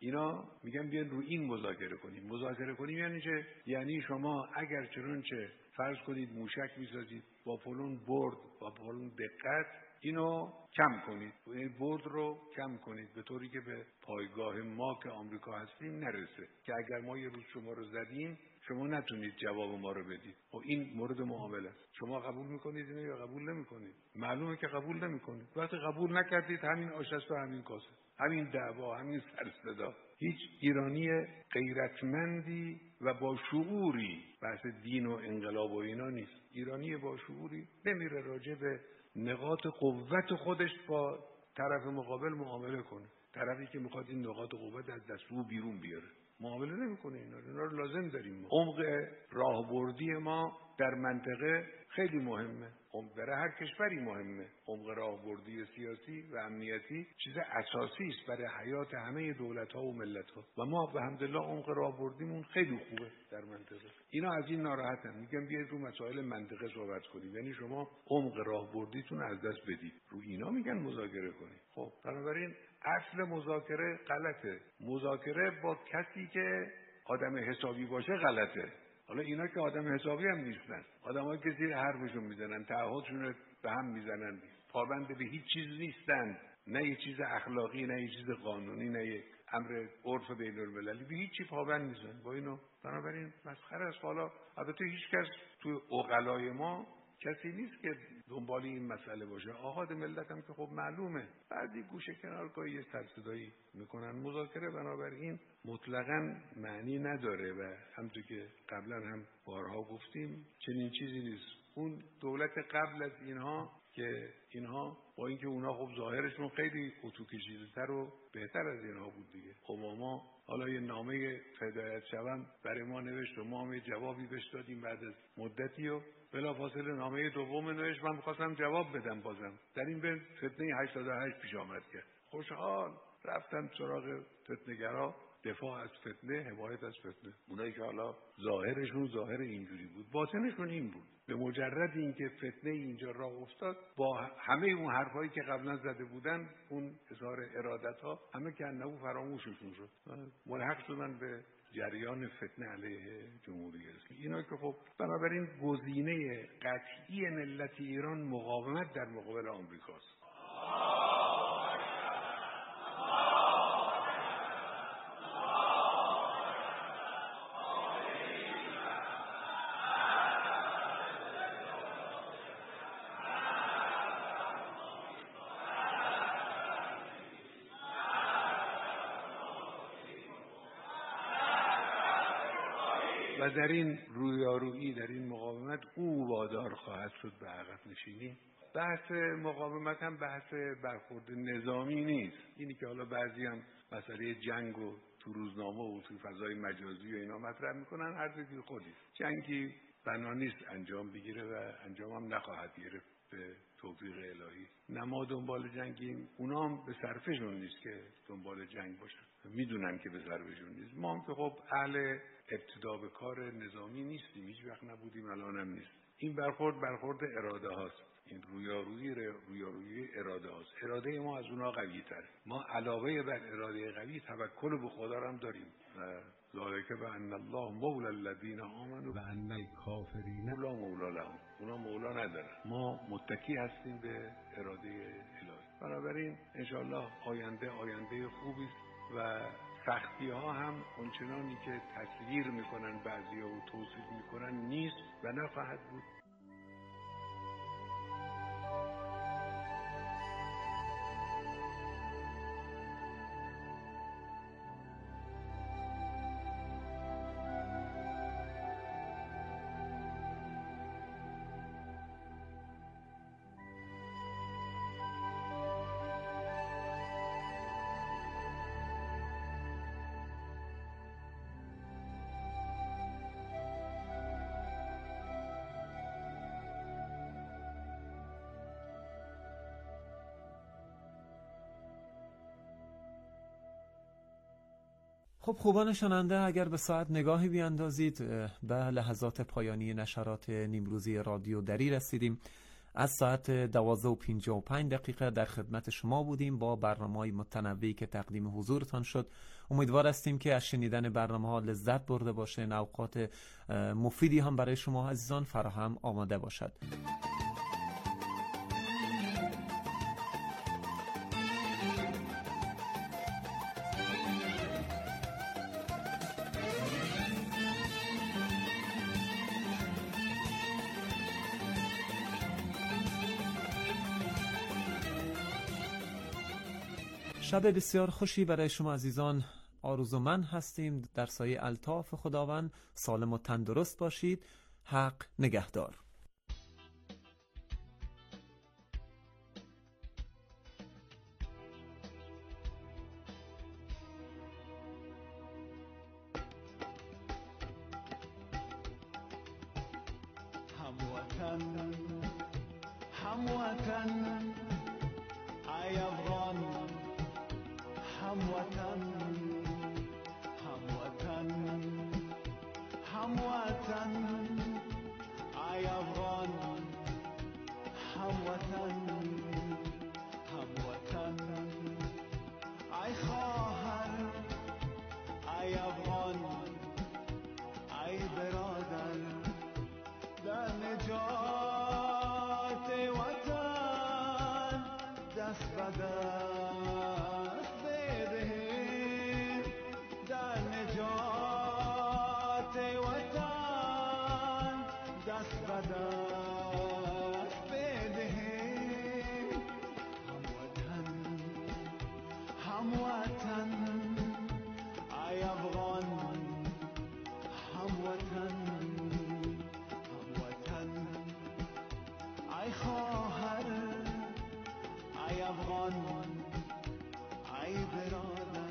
اینا میگن بیان رو این مذاکره کنیم. مذاکره کنیم یعنی چه؟ یعنی شما اگر چنانچه فرض کنید موشک میسازید با فلان برد با فلان دقت، اینو کم کنید، این برد رو کم کنید به طوری که به پایگاه ما که آمریکا هستیم نرسه، که اگر ما یه روز شما رو زدیم شما نتونید جواب ما رو بدید. و این مورد معامله است. شما قبول میکنید اینو یا قبول نمیکنید؟ معلومه که قبول نمیکنید. وقتی قبول نکردید همین آش است و همین کاسه، همین دعوا، همین سرصدا. هیچ ایرانی غیرتمندی و با شعوری، بحث دین و انقلاب و اینا نیست، ایرانی با شعوری نمیره راجع به نقاط قوت خودش با طرف مقابل معامله کنه. طرفی که میخواد این نقاط قوت از دست او بیرون بیاره معامله نمیکنه. اینا اینا رو لازم داریم. ما عمق راهبردی ما در منطقه خیلی مهمه. برای هر کشوری مهمه. عمق راهبردی سیاسی و امنیتی چیز اساسی است برای حیات همه دولت‌ها و ملت‌ها و ما به حمدالله عمق راهبردیمون خیلی خوبه در منطقه. اینا از این ناراحتن، میگن بیاید رو مسائل منطقه صحبت کنیم، یعنی شما عمق راهبردیتون از دست بدید. رو اینا میگن مذاکره کنید. خب بنابراین اصل مذاکره غلطه. مذاکره با کسی که آدم حسابی باشه غلطه. حالا اینا که آدم حسابی هم نیستن، آدمایی که زیر حرفشون میزنن، تعهدشون به هم میزنن، پابند به هیچ چیز نیستن، نه یه چیز اخلاقی، نه یه چیز قانونی، نه یه امر عرف بین المللی، به هیچ چی پابند نیستن. با اینو بنابراین مسخره است. حالا البته هیچ کس توی عقلای ما کسی نیست که دنبال این مسئله باشه. آحاد ملت هم که خب معلومه، بعضی گوشه کنار یه سرصدایی میکنن. مذاکره بنابراین مطلقاً معنی نداره و همونطور که قبلا هم بارها گفتیم چنین چیزی نیست. اون دولت قبل از اینها که اینها با اینکه اونها خب ظاهرشون خیلی اتو کشیده‌تر و بهتر از اینها بود دیگه. اوباما حالا یه نامه هدایت شوم برای ما نوشت و ما هم یه جوابی بهش دادیم بعد از مدتی و بلافاصله نامه دوم نوشت. من می‌خواستم جواب بدم، بازم در این بین فتنه هشتاد و هشت پیش آمد که خوشحال رفتم سراغ فتنه‌گرا، دفاع از فتنه، حمایت از فتنه. اونایی که حالا ظاهرشون ظاهر اینجوری بود، باطنشون این بود. به مجرد اینکه فتنه اینجا راه افتاد، با همه اون حرفایی که قبلا زده بودن، اون اظهار ارادت‌ها، همه که انهو فراموششون شد، ملحق شدن به جریان فتنه علیه جمهوری اسلامی. اینا که خب بنابراین گزینه قطعی ملت ایران مقاومت در مقابل آمریکاست. و در این رویارویی، در این مقاومت او وادار خواهد شد به عقب نشینی. بحث مقاومت هم بحث برخورد نظامی نیست. اینی که حالا بعضی هم مسئله جنگ و تو روزنامه و تو فضای مجازی و اینا مطرح میکنن، هر چیزی خودی. جنگی بنا نیست انجام بگیره و انجام هم نخواهد گرفت به توفیق الهی. نه ما دنبال جنگیم، اونا هم به صرفشون نیست که دنبال جنگ باشن، میدونن که به صرفشون نیست. ما هم که خب اهل ابتدا به کار نظامی نیستیم، هیچ وقت نبودیم، الان هم نیست. این برخورد برخورد اراده هاست. این رویارویی رویارویی اراده هاست. اراده ما از اونها قوی تر. ما علاوه بر اراده قوی توکل به خدا هم داریم. ذالک بان الله مولا الذین آمنوا و ان الکافرین لا مولا لهم. اونا مولا ندارن. ما متکی هستیم به اراده الهی. بنابراین انشاءالله آینده آینده خوبی است و سختی ها هم اونچنانی که تصویر میکنن بعضیا و توصیف میکنن نیست و نخواهد بود. خب خوبان شنونده، اگر به ساعت نگاهی بیاندازید به لحظات پایانی نشرات نیمروزی رادیو دری رسیدیم. از ساعت دوازده و پنجاه و پنج دقیقه در خدمت شما بودیم با برنامه‌های متنوعی که تقدیم حضورتان شد. امیدوار هستیم که از شنیدن برنامه ها لذت برده باشین، اوقات مفیدی هم برای شما عزیزان فراهم آماده باشد. شب بسیار خوشی برای شما عزیزان آرزومند هستیم. در سایه الطاف خداوند سالم و تندرست باشید. حق نگهدار. هموطن هموطن ای افغان، هموطن هموطن هموطن ای افغان، هموطن هموطن ای خواهر، ای افغان، ای برادر، در نجات وطن دست به دست بدهیم، در نجات وطن دست به دست بدهیم. هموطن هموطن ای افغان، هموطن هموطن ای خواهر، ای افغان، ای برادر.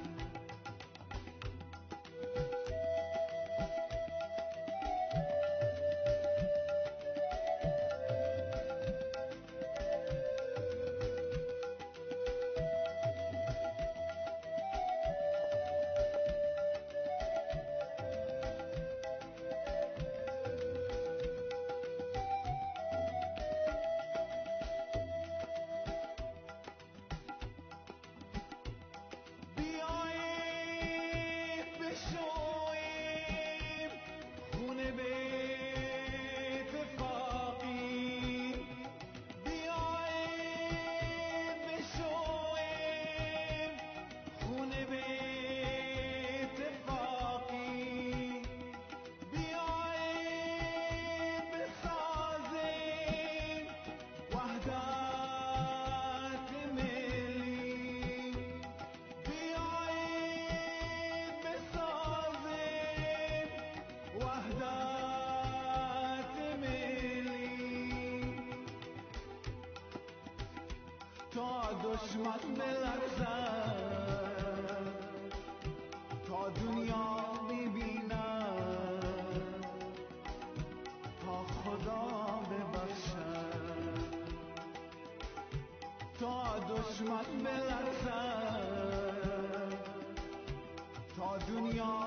تا دشمن بلرزد، تا دنیا ببیند، تا خدا ببخشد، تا دشمن بلرزد، تا دنیا